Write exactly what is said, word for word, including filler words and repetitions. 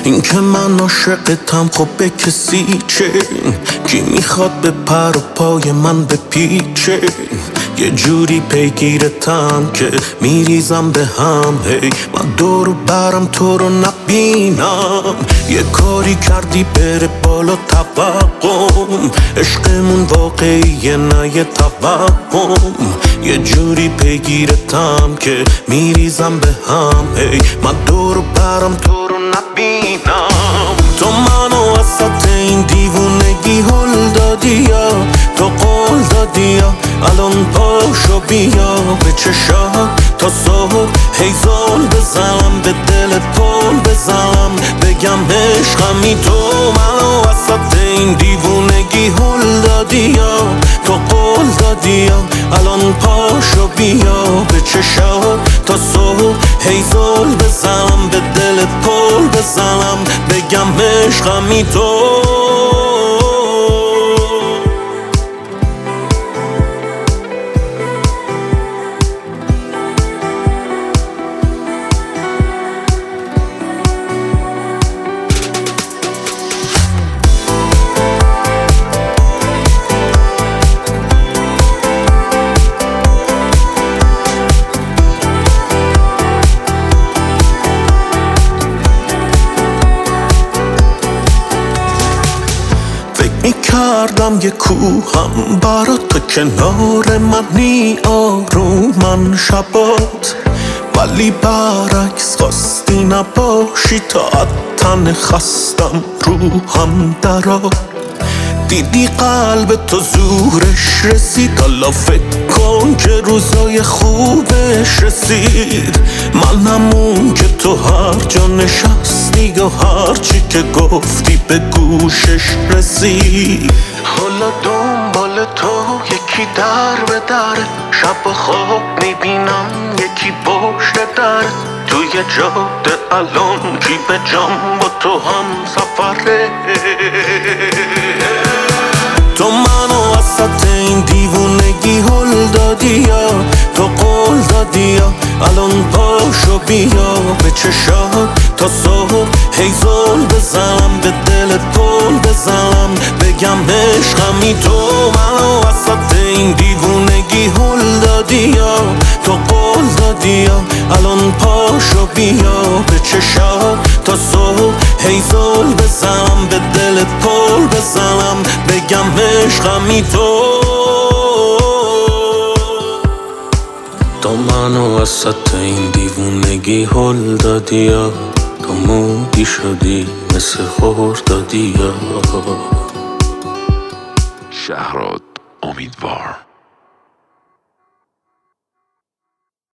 این که من عاشقتم خب به کسی چه؟ کی میخواد به پر و پای من بپیچه؟ یه جوری پیگیرتم که میریزم به هم. هی من دور و برم تو رو نبینم. یه کاری کردی بره بالا توقم، عشقمون واقعیه نه یه توهم. یه جوری پیگیرتم که میریزم به هم. هی من دور و برم تو رو نبینم. تو منو وسط این دیوونگی هل دادی یا تو قول دادی یا الان پاشو بیا به چشات تا صبح هی زل بزنم به دل پل بزنم بگم عشقمی. تو منو وسط این دیوونگی هل دادی یا تو قول دادی یا الان پاشو بیا به چشات تا صبح هی زل بزنم به دل پل بزنم بگم عشقمی. تو میکردم یه کوهم برا تو کنار منی آرومن شبات، ولی برعکس خواستی نباشی تا تن خستم روحم درات. دیدی قلب تو زورش رسید، حالا فکر کن که روزای خوبش رسید. منم اون که تو هر جا نشستی و هر چی که گفتی به گوشش رسید. حالا دنبال تو یکی در به در، شب و خواب میبینم یکی پشت در. توی جاده الان کی به جام با تو هم سفره. تو منو وسط این دیوونگی هل دادی یا تو قول دادی یا الان پاشو بیا به چشات تا صبح هی زل بزنم به دل پل بزنم بگم عشقمی. تو منو وسط این دیوونگی هل دادی یا تو قول دادی یا الان پاشو بیا به چشات تا صبح هی زل بزنم به دل پل بزنم بگم عشقمی. تو تو منو وسط این دیوونگی هل دادی یا تو مودی شدی مثل خردادی یا. شهراد امیدوار.